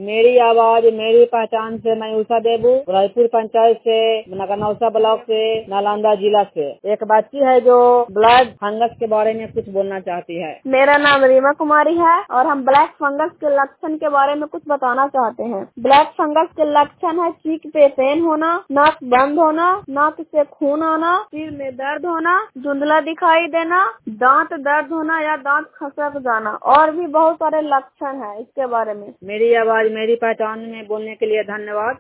मेरी आवाज मेरी पहचान से मैं उषा देबू, रायपुर पंचायत से, नगरनौसा ब्लॉक से, नालंदा जिला से। एक बच्ची है जो ब्लैक फंगस के बारे में कुछ बोलना चाहती है। मेरा नाम रीमा कुमारी है और हम ब्लैक फंगस के लक्षण के बारे में कुछ बताना चाहते हैं। ब्लैक फंगस के लक्षण है चीख पे पेन होना, नाक बंद होना, नाक से खून आना, सिर में दर्द होना, धुंधला दिखाई देना, दांत दर्द होना या दांत खसक जाना और भी बहुत सारे लक्षण है इसके बारे में। मेरी आवाज मेरी पहचान में बोलने के लिए धन्यवाद।